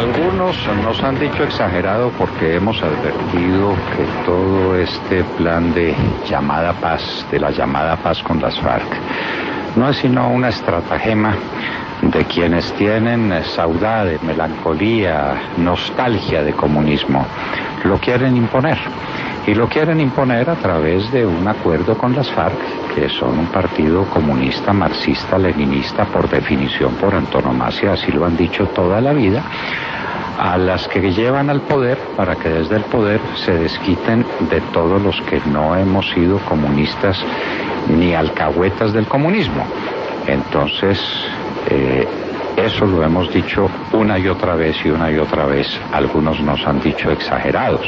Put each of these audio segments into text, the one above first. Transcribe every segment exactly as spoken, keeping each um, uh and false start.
Algunos nos han dicho exagerado porque hemos advertido que todo este plan de llamada paz, de la llamada paz con las FARC, no es sino una estratagema de quienes tienen saudade, melancolía, nostalgia de comunismo. Lo quieren imponer. Y lo quieren imponer a través de un acuerdo con las FARC, que son un partido comunista, marxista, leninista, por definición, por antonomasia, así lo han dicho toda la vida, a las que llevan al poder para que desde el poder se desquiten de todos los que no hemos sido comunistas ni alcahuetas del comunismo. Entonces, eh, eso lo hemos dicho una y otra vez y una y otra vez. Algunos nos han dicho exagerados.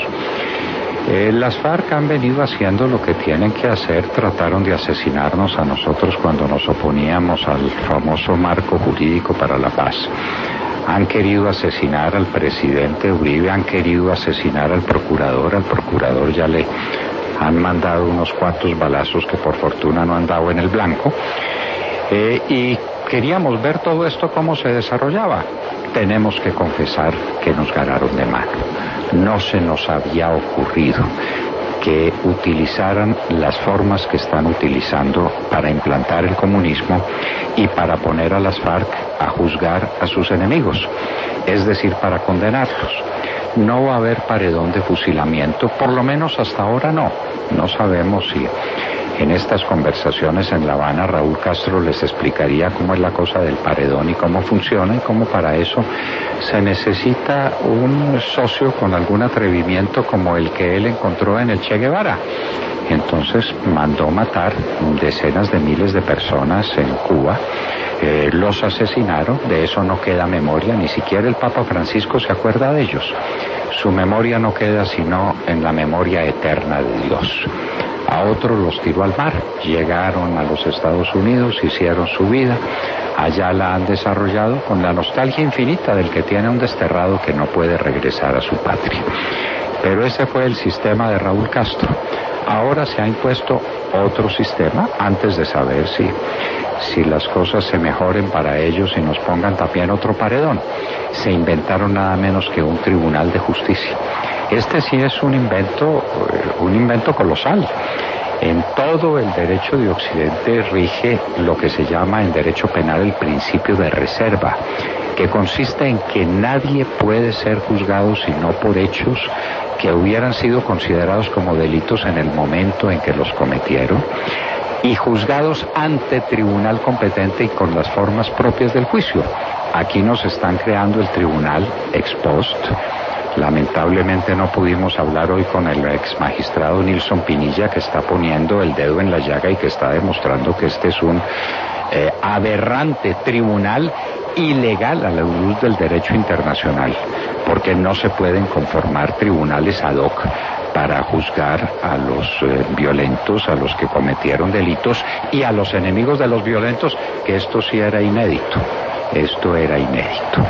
Eh, las FARC han venido haciendo lo que tienen que hacer. Trataron de asesinarnos a nosotros cuando nos oponíamos al famoso marco jurídico para la paz. Han querido asesinar al presidente Uribe, han querido asesinar al procurador. Al procurador ya le han mandado unos cuantos balazos que por fortuna no han dado en el blanco. Eh, y queríamos ver todo esto cómo se desarrollaba. Tenemos que confesar que nos ganaron de mano. No se nos había ocurrido que utilizaran las formas que están utilizando para implantar el comunismo y para poner a las FARC a juzgar a sus enemigos, es decir, para condenarlos. No va a haber paredón de fusilamiento, por lo menos hasta ahora no. No sabemos si en estas conversaciones en La Habana Raúl Castro les explicaría cómo es la cosa del paredón y cómo funciona y cómo para eso se necesita un socio con algún atrevimiento como el que él encontró en el Che Guevara. Entonces mandó matar decenas de miles de personas en Cuba, eh, los asesinaron, de eso no queda memoria, ni siquiera el Papa Francisco se acuerda de ellos. Su memoria no queda sino en la memoria eterna de Dios. A otros los tiró al mar, llegaron a los Estados Unidos, hicieron su vida, allá la han desarrollado con la nostalgia infinita del que tiene un desterrado que no puede regresar a su patria. Pero ese fue el sistema de Raúl Castro. Ahora se ha impuesto otro sistema antes de saber si, si las cosas se mejoren para ellos y nos pongan también otro paredón. Se inventaron nada menos que un tribunal de justicia. Este sí es un invento, un invento colosal. En todo el derecho de Occidente rige lo que se llama en derecho penal el principio de reserva, que consiste en que nadie puede ser juzgado sino por hechos que hubieran sido considerados como delitos en el momento en que los cometieron y juzgados ante tribunal competente y con las formas propias del juicio. Aquí nos están creando el tribunal ex post. Lamentablemente no pudimos hablar hoy con el ex magistrado Nilson Pinilla, que está poniendo el dedo en la llaga y que está demostrando que este es un eh, aberrante tribunal ilegal a la luz del derecho internacional, porque no se pueden conformar tribunales ad hoc para juzgar a los eh, violentos, a los que cometieron delitos y a los enemigos de los violentos, que esto sí era inédito, esto era inédito.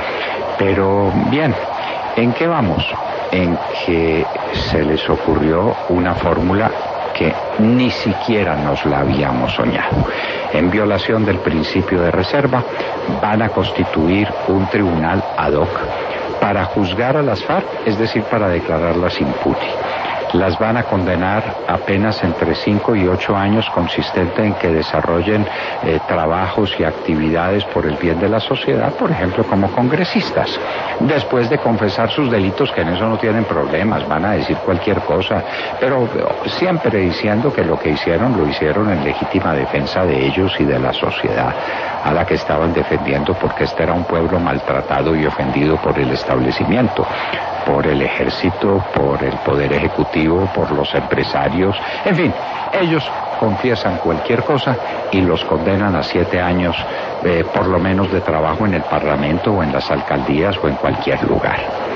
Pero bien, ¿en qué vamos? En que se les ocurrió una fórmula que ni siquiera nos la habíamos soñado. En violación del principio de reserva, van a constituir un tribunal ad hoc para juzgar a las FARC, es decir, para declararlas impunes. Las van a condenar apenas entre cinco y ocho años, consistente en que desarrollen eh, trabajos y actividades por el bien de la sociedad, por ejemplo, como congresistas. Después de confesar sus delitos, que en eso no tienen problemas, van a decir cualquier cosa, pero siempre diciendo que lo que hicieron, lo hicieron en legítima defensa de ellos y de la sociedad a la que estaban defendiendo, porque este era un pueblo maltratado y ofendido por el establecimiento, por el ejército, por el poder ejecutivo, por los empresarios, en fin, ellos confiesan cualquier cosa y los condenan a siete años, eh, por lo menos de trabajo en el Parlamento o en las alcaldías o en cualquier lugar.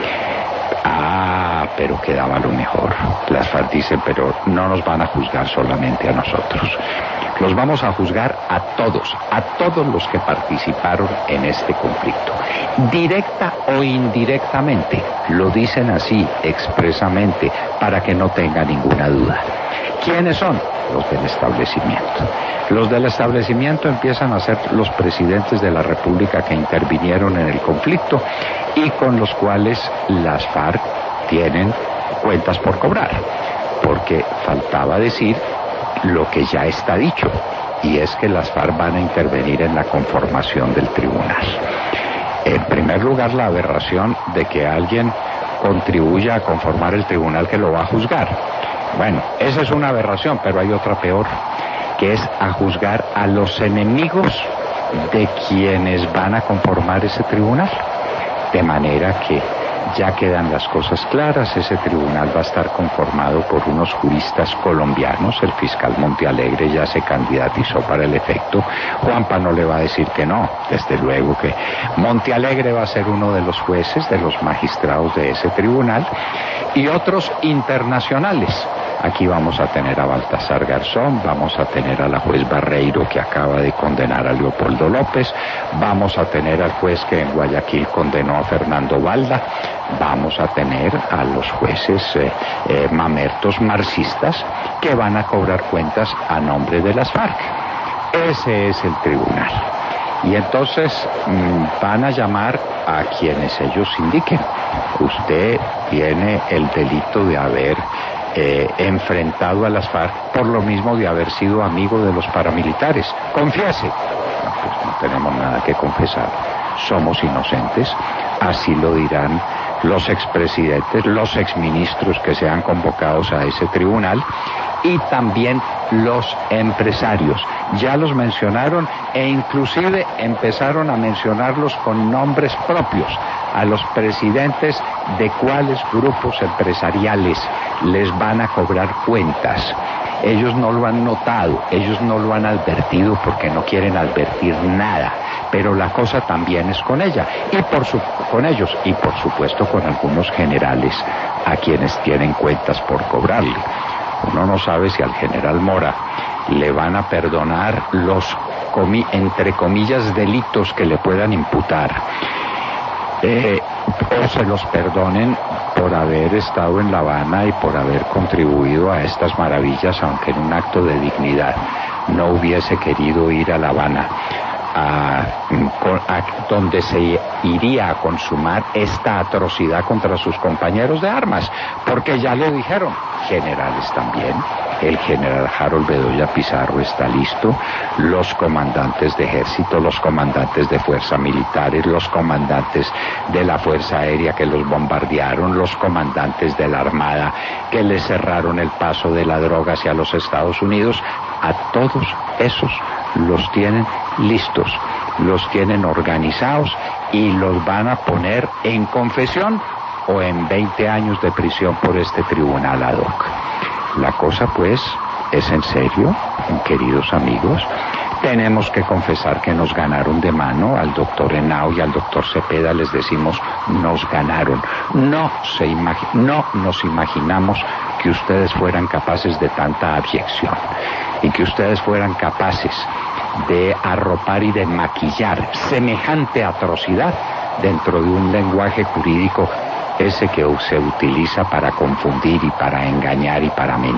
Ah, pero quedaba lo mejor. Las FARC dicen, pero no nos van a juzgar solamente a nosotros. Los vamos a juzgar a todos, a todos los que participaron en este conflicto. Directa o indirectamente, lo dicen así expresamente para que no tenga ninguna duda. ¿Quiénes son? los del establecimiento. Los del establecimiento empiezan a ser los presidentes de la República que intervinieron en el conflicto y con los cuales las FARC tienen cuentas por cobrar, porque faltaba decir lo que ya está dicho, y es que las FARC van a intervenir en la conformación del tribunal. En primer lugar, la aberración de que alguien contribuya a conformar el tribunal que lo va a juzgar. Bueno, esa es una aberración, pero hay otra peor, que es a juzgar a los enemigos de quienes van a conformar ese tribunal. De manera que ya quedan las cosas claras, ese tribunal va a estar conformado por unos juristas colombianos, el fiscal Montealegre ya se candidatizó para el efecto, Juanpa no le va a decir que no, desde luego que Montealegre va a ser uno de los jueces, de los magistrados de ese tribunal, y otros internacionales. Aquí vamos a tener a Baltasar Garzón, vamos a tener a la juez Barreiro que acaba de condenar a Leopoldo López, vamos a tener al juez que en Guayaquil condenó a Fernando Valda, vamos a tener a los jueces eh, eh, mamertos marxistas que van a cobrar cuentas a nombre de las FARC. Ese es el tribunal. Y entonces mmm, van a llamar a quienes ellos indiquen. Usted tiene el delito de haber Eh, enfrentado a las FARC por lo mismo de haber sido amigo de los paramilitares. Confiese. No, pues no tenemos nada que confesar. Somos inocentes. Así lo dirán los expresidentes, los exministros que sean convocados a ese tribunal y también los empresarios. Ya los mencionaron e inclusive empezaron a mencionarlos con nombres propios a los presidentes de cuáles grupos empresariales les van a cobrar cuentas. Ellos no lo han notado, ellos no lo han advertido porque no quieren advertir nada, pero la cosa también es con ella y por su, con ellos y por supuesto con algunos generales a quienes tienen cuentas por cobrarle. Uno no sabe si al general Mora le van a perdonar los, comi, entre comillas, delitos que le puedan imputar. Eh, o se los perdonen por haber estado en La Habana y por haber contribuido a estas maravillas, aunque en un acto de dignidad no hubiese querido ir a La Habana, a, a donde se iría a consumar esta atrocidad contra sus compañeros de armas, porque ya le dijeron, generales también, el general Harold Bedoya Pizarro está listo, los comandantes de ejército, los comandantes de fuerzas militares, los comandantes de la fuerza aérea que los bombardearon, los comandantes de la armada que les cerraron el paso de la droga hacia los Estados Unidos, a todos esos los tienen listos, los tienen organizados y los van a poner en confesión o en veinte años de prisión por este tribunal ad hoc. La cosa pues es en serio, queridos amigos. Tenemos que confesar que nos ganaron de mano. Al doctor Henao y al doctor Cepeda les decimos, nos ganaron. No, se imagi- no nos imaginamos que ustedes fueran capaces de tanta abyección y que ustedes fueran capaces de arropar y de maquillar semejante atrocidad dentro de un lenguaje jurídico, ese que se utiliza para confundir y para engañar y para mentir.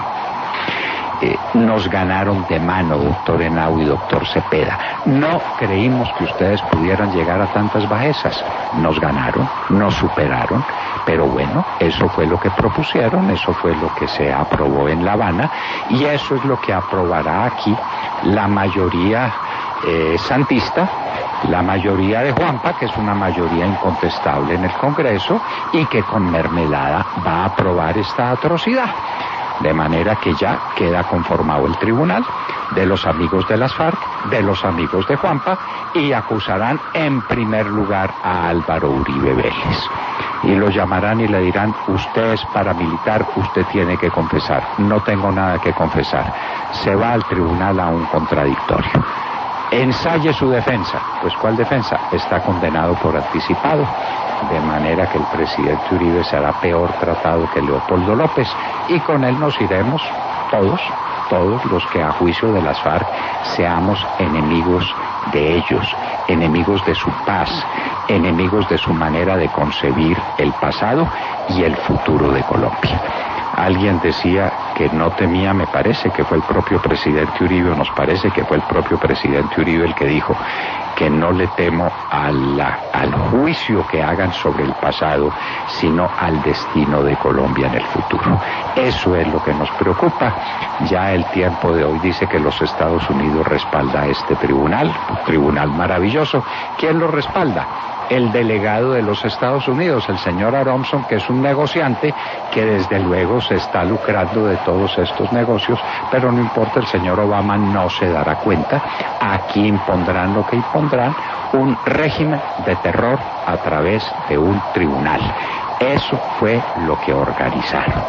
Eh, nos ganaron de mano, doctor Henao y doctor Cepeda. No creímos que ustedes pudieran llegar a tantas bajezas. Nos ganaron, nos superaron, pero bueno, eso fue lo que propusieron, eso fue lo que se aprobó en La Habana, y eso es lo que aprobará aquí la mayoría eh, santista, la mayoría de Juanpa, que es una mayoría incontestable en el Congreso, y que con mermelada va a aprobar esta atrocidad. De manera que ya queda conformado el tribunal de los amigos de las FARC, de los amigos de Juanpa, y acusarán en primer lugar a Álvaro Uribe Vélez. Y lo llamarán y le dirán, usted es paramilitar, usted tiene que confesar. No tengo nada que confesar. Se va al tribunal a un contradictorio. Ensaye su defensa. Pues ¿cuál defensa? Está condenado por anticipado, de manera que el presidente Uribe será peor tratado que Leopoldo López, y con él nos iremos todos, todos los que a juicio de las FARC seamos enemigos de ellos, enemigos de su paz, enemigos de su manera de concebir el pasado y el futuro de Colombia. Alguien decía que no temía, me parece que fue el propio presidente Uribe, o nos parece que fue el propio presidente Uribe el que dijo que no le temo a la, al juicio que hagan sobre el pasado, sino al destino de Colombia en el futuro. Eso es lo que nos preocupa. Ya el tiempo de hoy dice que los Estados Unidos respalda a este tribunal, un tribunal maravilloso. ¿Quién lo respalda? El delegado de los Estados Unidos, el señor Aronson, que es un negociante que desde luego se está lucrando de todos estos negocios, pero no importa, el señor Obama no se dará cuenta. Aquí impondrán lo que impondrán, un régimen de terror a través de un tribunal. Eso fue lo que organizaron.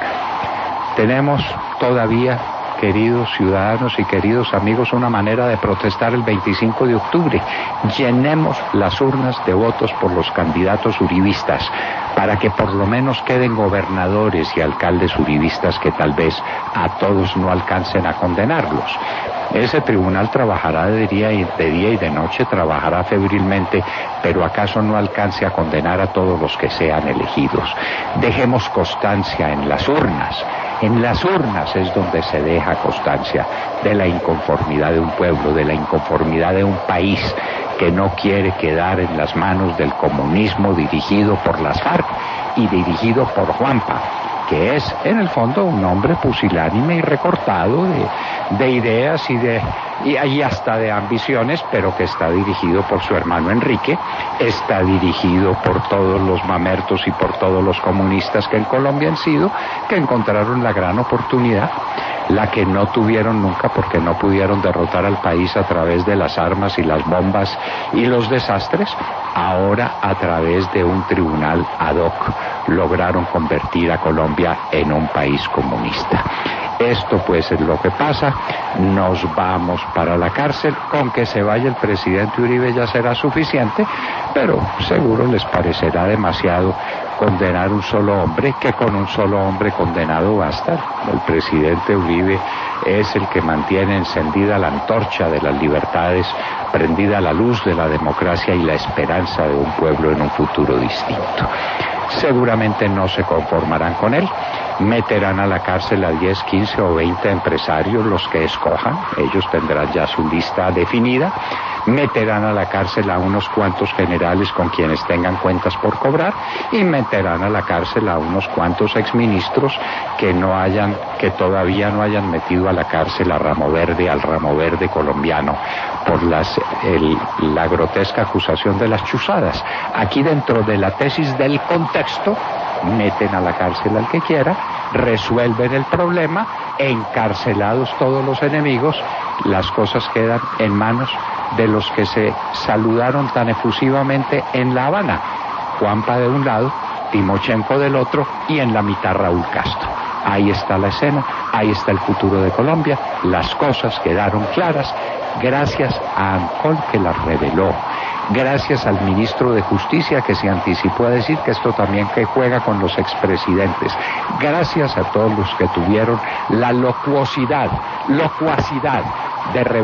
Tenemos todavía, queridos ciudadanos y queridos amigos, una manera de protestar el veinticinco de octubre. Llenemos las urnas de votos por los candidatos uribistas, para que por lo menos queden gobernadores y alcaldes uribistas que tal vez a todos no alcancen a condenarlos. Ese tribunal trabajará de día y de, día y de noche, trabajará febrilmente, pero acaso no alcance a condenar a todos los que sean elegidos. Dejemos constancia en las urnas. En las urnas es donde se deja constancia de la inconformidad de un pueblo, de la inconformidad de un país que no quiere quedar en las manos del comunismo dirigido por las FARC y dirigido por Juanpa, que es en el fondo un hombre pusilánime y recortado de, de ideas y de y, y hasta de ambiciones, pero que está dirigido por su hermano Enrique, está dirigido por todos los mamertos y por todos los comunistas que en Colombia han sido, que encontraron la gran oportunidad, la que no tuvieron nunca porque no pudieron derrotar al país a través de las armas y las bombas y los desastres. Ahora, a través de un tribunal ad hoc, lograron convertir a Colombia en un país comunista. Esto pues es lo que pasa. Nos vamos para la cárcel. Con que se vaya el presidente Uribe ya será suficiente, pero seguro les parecerá demasiado condenar un solo hombre, que con un solo hombre condenado basta. El presidente Uribe es el que mantiene encendida la antorcha de las libertades, prendida la luz de la democracia y la esperanza de un pueblo en un futuro distinto. Seguramente no se conformarán con él, meterán a la cárcel a diez, quince o veinte empresarios, los que escojan, ellos tendrán ya su lista definida, meterán a la cárcel a unos cuantos generales con quienes tengan cuentas por cobrar y meterán a la cárcel a unos cuantos exministros que no hayan, que todavía no hayan metido a la cárcel a Ramo Verde, al Ramo Verde colombiano, por las, el, la grotesca acusación de las chuzadas. Aquí dentro de la tesis del contexto, meten a la cárcel al que quiera, resuelven el problema, encarcelados todos los enemigos, las cosas quedan en manos de los que se saludaron tan efusivamente en La Habana, Juanpa de un lado, Timochenko del otro y en la mitad Raúl Castro. Ahí está la escena, ahí está el futuro de Colombia, las cosas quedaron claras gracias a Ancol que las reveló, gracias al ministro de Justicia que se anticipó a decir que esto también que juega con los expresidentes, gracias a todos los que tuvieron la locuosidad, locuacidad de revelar